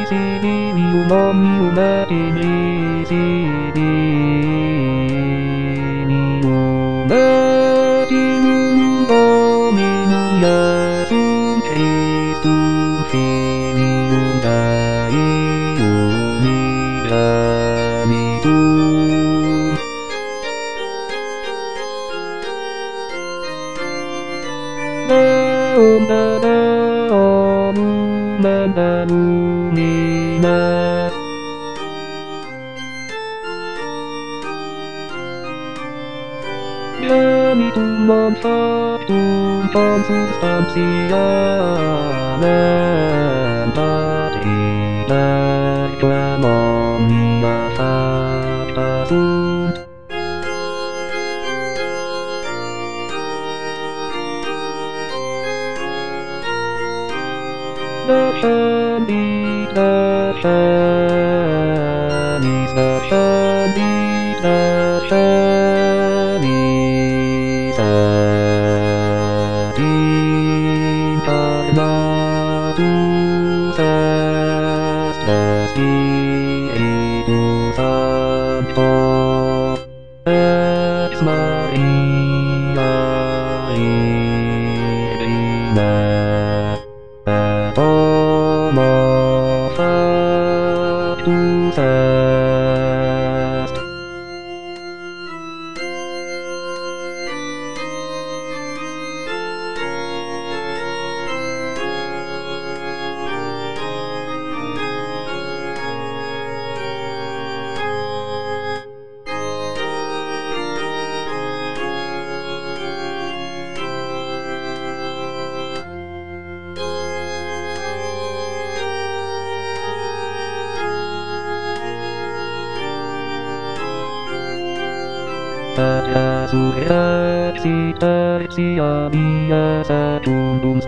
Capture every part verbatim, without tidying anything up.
sini minuman minuman di sini minuman di minum minum ya sun Kristus minum dari umidan itu. Demi Tuhan satu konsubstansia mentat tidak kemonia fakta sunt. Dashani, dashani, dashani, dashani, sadin karena Tuhan pasti itu santo ex Maria Irina. Tomo factus est. Pada surreksi tersia biasa tundum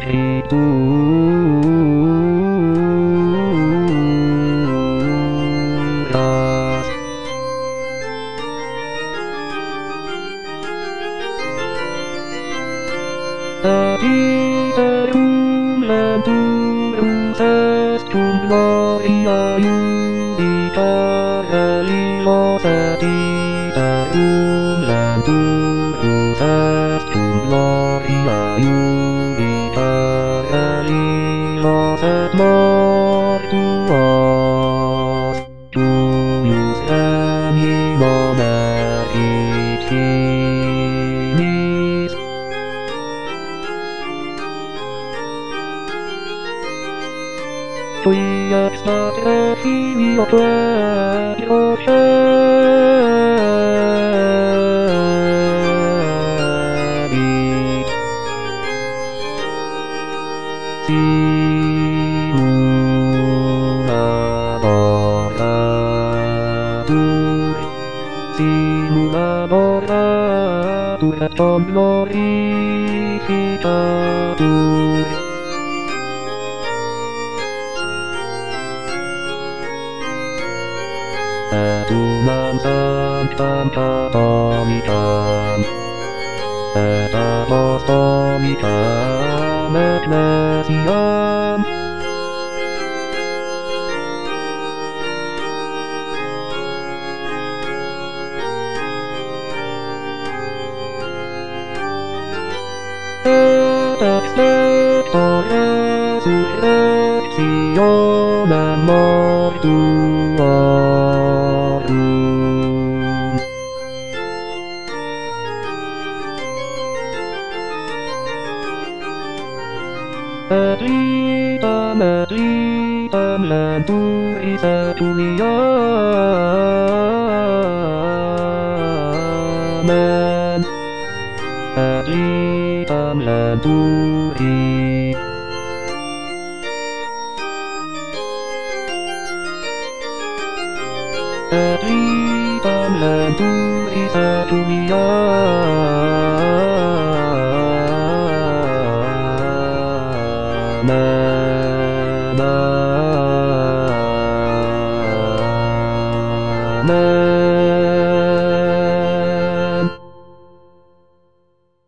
scripturas. Aditerum lenturus est cum gloria iudica religos aditerum lenturus est cum gloria iudica religos et mortuos tuius animo merit finis. Qui extate filio previo cedit, simum laboratur, simum laboratur et com glorificatur. Et unam sanctam catholicam, et apostolicam ecclesiam. Et extecto resurrectionem mortuorum. Et litam, et litam lenturis etuliamen, et litam lenturi. Et litam lenturis etuliamen.